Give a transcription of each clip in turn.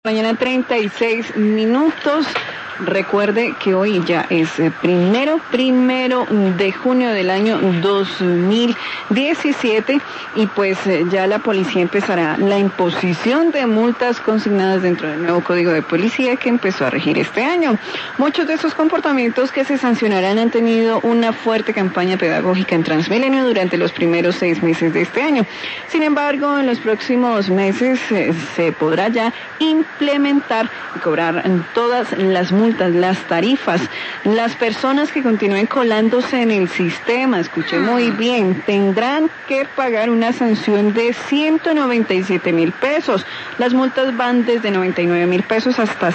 Mañana 36 minutos. Recuerde que hoy ya es primero de junio del año 2017 y pues ya la policía empezará la imposición de multas consignadas dentro del nuevo Código de Policía que empezó a regir este año. Muchos de esos comportamientos que se sancionarán han tenido una fuerte campaña pedagógica en Transmilenio durante los primeros 6 meses de este año. Sin embargo, en los próximos meses se podrá ya implementar y cobrar todas las multas, las tarifas. Las personas que continúen colándose en el sistema, escuché muy bien, tendrán que pagar una sanción de 197,000 pesos. Las multas van desde 99,000 pesos hasta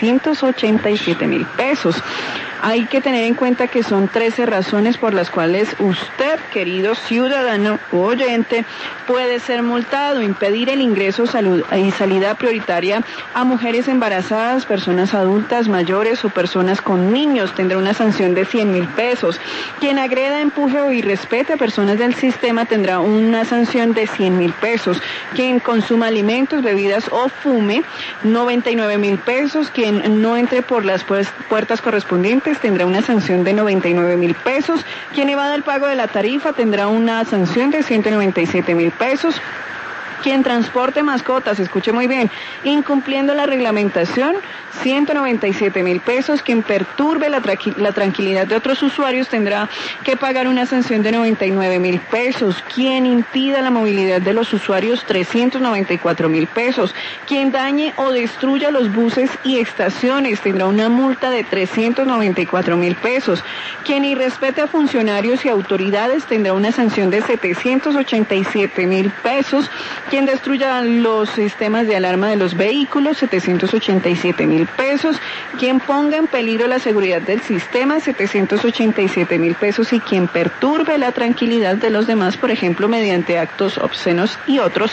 787,000 pesos. Hay que tener en cuenta que son 13 razones por las cuales usted, querido ciudadano o oyente, puede ser multado. Impedir el ingreso y salida prioritaria a mujeres embarazadas, personas adultas, mayores o personas con niños tendrá una sanción de 100,000 pesos. Quien agreda, empuje o irrespete a personas del sistema tendrá una sanción de 100,000 pesos. Quien consuma alimentos, bebidas o fume, 99,000 pesos. Quien no entre por las puertas correspondientes tendrá una sanción de 99,000 pesos. Quien evada el pago de la tarifa tendrá una sanción de 197,000 pesos. Quien transporte mascotas, escuche muy bien, incumpliendo la reglamentación, 197,000 pesos. Quien perturbe la tranquilidad de otros usuarios tendrá que pagar una sanción de 99,000 pesos. Quien impida la movilidad de los usuarios, 394,000 pesos. Quien dañe o destruya los buses y estaciones tendrá una multa de 394,000 pesos. Quien irrespete a funcionarios y autoridades tendrá una sanción de 787,000 pesos. Quien destruya los sistemas de alarma de los vehículos, 787,000 pesos. Quien ponga en peligro la seguridad del sistema, 787,000 pesos. Y quien perturbe la tranquilidad de los demás, por ejemplo, mediante actos obscenos y otros,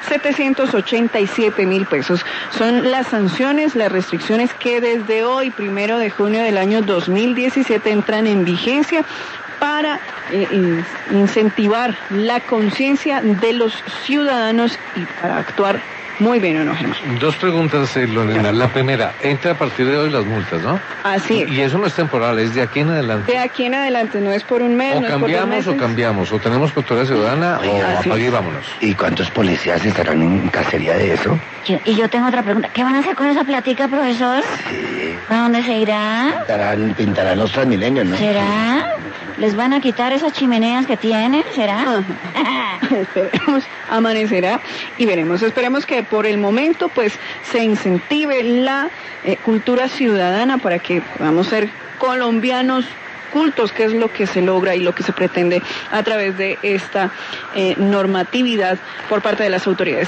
787,000 pesos. Son las sanciones, las restricciones que desde hoy, 1 de junio del año 2017, entran en vigencia para incentivar la conciencia de los ciudadanos y para actuar muy bien, ¿o no, Gemma? Dos preguntas, Lorena. La primera, entra a partir de hoy las multas, ¿no? Así es. Y eso no es temporal, es de aquí en adelante. De aquí en adelante, no es por un mes, o cambiamos, o tenemos cultura ciudadana, o apague y vámonos. ¿Y cuántos policías estarán en cacería de eso? Yo tengo otra pregunta. ¿Qué van a hacer con esa platica, profesor? Sí. ¿A dónde se irá? Pintarán los Transmilenios, ¿no? ¿Será? ¿Les van a quitar esas chimeneas que tienen? ¿Será? Esperemos, amanecerá y veremos. Esperemos que por el momento pues se incentive la cultura ciudadana para que podamos ser colombianos cultos, que es lo que se logra y lo que se pretende a través de esta normatividad por parte de las autoridades.